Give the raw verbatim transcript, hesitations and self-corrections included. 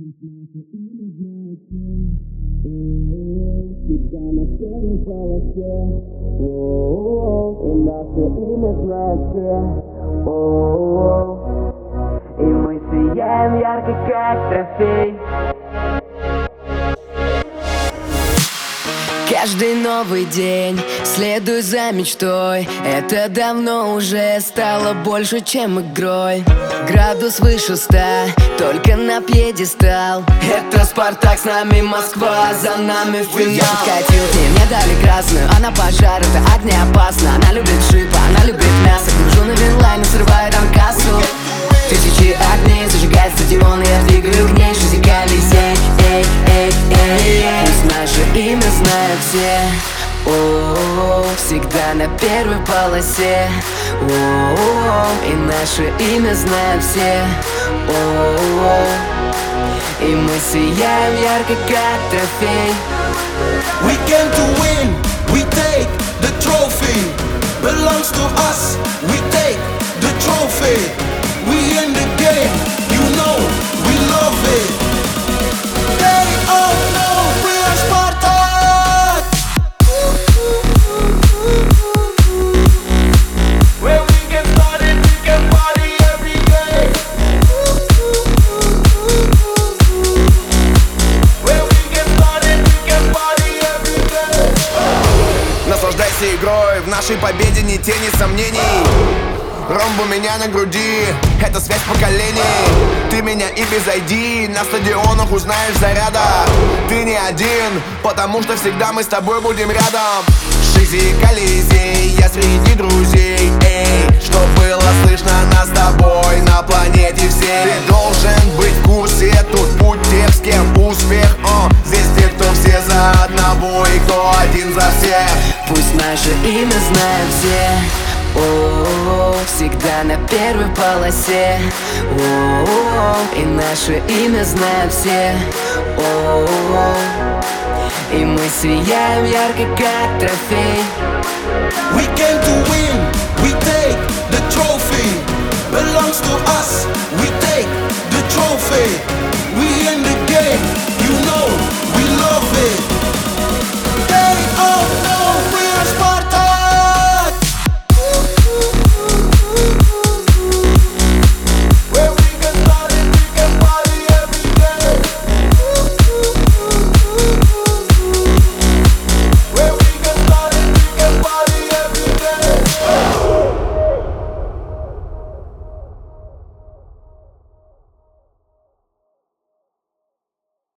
Тебя на первой полосе, о-о-о, и наше имя знают все, о-о-о, и мы сияем ярко, как трофей. Каждый новый день следуй за мечтой. Это давно уже стало больше, чем игрой. Градус выше ста, только на пьедестал. Это Спартак, с нами Москва, за нами финал. Катил к ней, мне дали красную, она пожар, это огня опасно. Она любит шипа, она любит мясо. Гружу на винлайн и срываю там кассу. Тысячи огней зажигает стадион, и я двигаю к ней жизнь Колизей. Эй, эй, эй, эй. Пусть наше имя знают все. О-о-о, всегда на первой полосе. О-о-о, и наше имя знают все. О-о-о, и мы сияем ярко, как трофей. We came to win, we take the trophy. Belongs to us, we take the trophy. We in the game, you know, we love it. They all know we are Spartak. Where we get started, we can party every day. Where we get started, we can party every day. Наслаждайся игрой, в нашей победе ни тени сомнений. Ромб у меня на груди, это связь поколений. Ты меня и без ай ди на стадионах узнаешь заряда. Ты не один, потому что всегда мы с тобой будем рядом. Шизи, Колизей, я среди друзей. Эй, что было слышно нас с тобой на планете всей. Ты должен быть в курсе, тут путь тех, с кем успех. О, здесь те, кто все за одного и кто один за всех. Пусть наше имя знают все. О-о-о, всегда на первой полосе. О-о-о, и наше имя знают все. О-о-о, и мы сияем ярко, как трофей. We came to win, we take the trophy. Belongs to us, we take the trophy.